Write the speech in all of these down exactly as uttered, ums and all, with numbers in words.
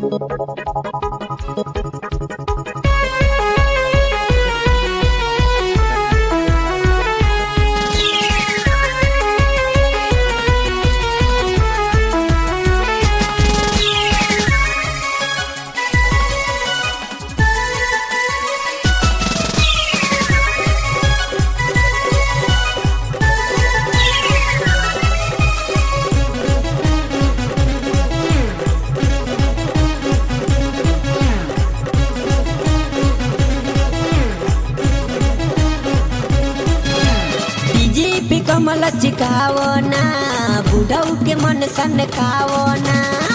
कमल चिकावो ना बुढ़ऊ के मन सन खावो ना।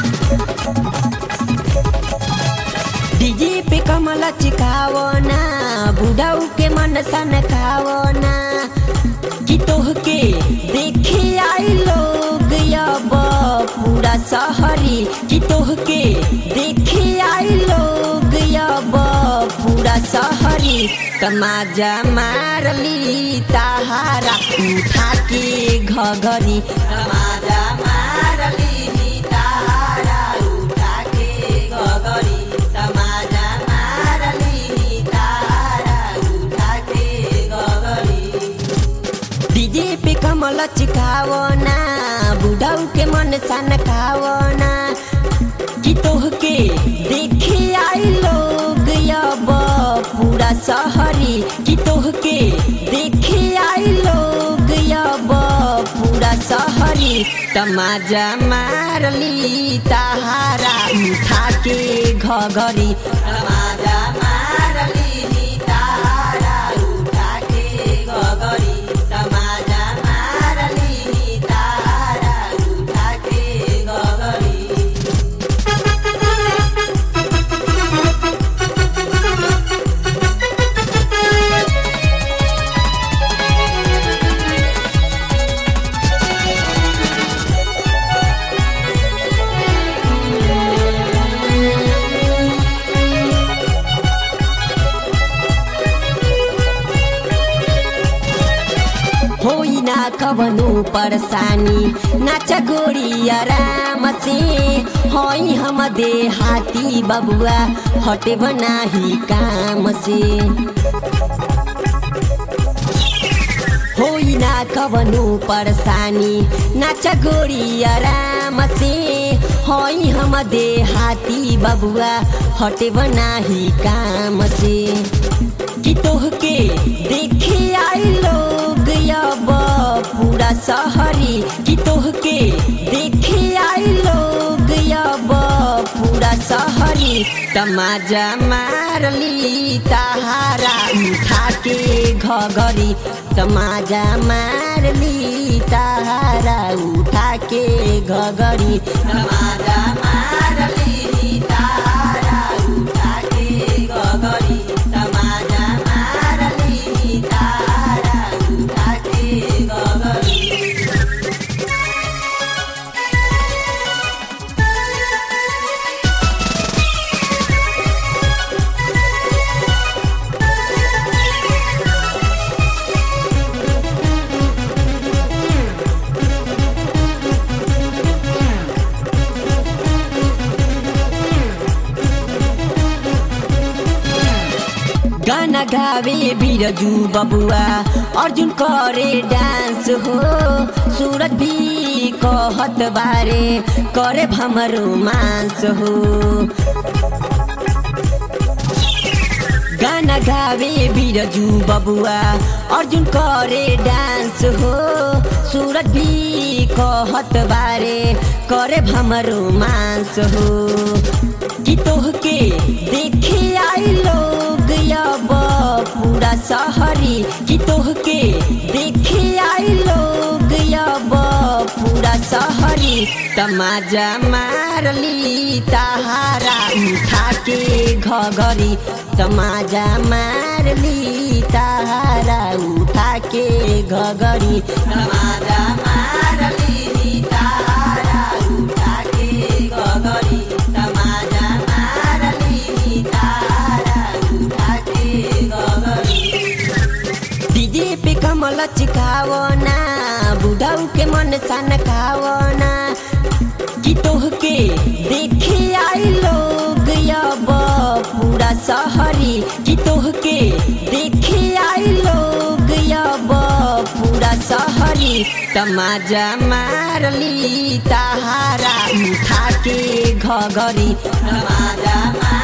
डीजे पे कमल चिकावो ना बुढ़ऊ के मन सन खावो ना। कि तोह के देखे आई लोग अब पूरा शहरी। कि तोह के देखे आई लोग अब पूरा शहरी। तमाजा मारली ताहारा उठा के घघरी। तमाजा मारली ताहारा उठा के घघरी। तमाजा मारली ताहारा उठा के घघरी। डीजे पे कमल चिकावो ना बुढ़ऊ के मन सन खावो ना। कि तोह के देखे आई लोग अब पूरा शहरी। कि तोह के देखे आई लोग अब पूरा शहरी। तमाजा मारली ताहारा उठा के घघरी। तमाजा मारली ताहारा उठा के घघरी। तमाजा मारली ताहारा उठा के घघरी। होई ना कवनो परेशानी नाच गोरी आराम से। होई हम देहाती बबुआ हटे बनाही काम से। होई ना कवनो परेशानी नाच गोरी आराम से। होई हम देहाती बबुआ हटे बनाही काम से। कि तोह के देखे आई लोग अब पूरा शहरी। कि तोह के देखे आई लोग अब पूरा शहरी। तमाजा मारली ताहारा उठा के घघरी। तमाजा मारली ताहारा उठा के घघरी। तमाजा मारली ताहारा उठा के घघरी। तमाजा मारली ताहारा उठा के घघरी। गाना गावे बिरजू बबुआ अर्जुन करे डांस हो। सूरज भी कहत बारे करे हमरो मांस हो। गाना गावे बिरजू बबुआ अर्जुन करे डांस हो। सूरज भी कहत बारे करे हमरो मांस हो। कि तोह के देखे आई लोग अब पूरा शहरी। कि तोह के देखे आई लोग अब पूरा शहरी। तमाजा मारली ताहारा उठा के घघरी। तमाजा मारली ताहारा उठा के घघरी। तमाजा मारली ताहारा उठा के घघरी। तमाजा मारली ताहारा उठा के घघरी। डीजे पे कमल चिकावो ना बुढ़ऊ के मन सन खावो ना। कि तोह के देखे आई लोग सहरी कि तोहके देखे आई लोग अब पूरा सहरी तमाजा मारली तहारा उठा के घगरी तमाजा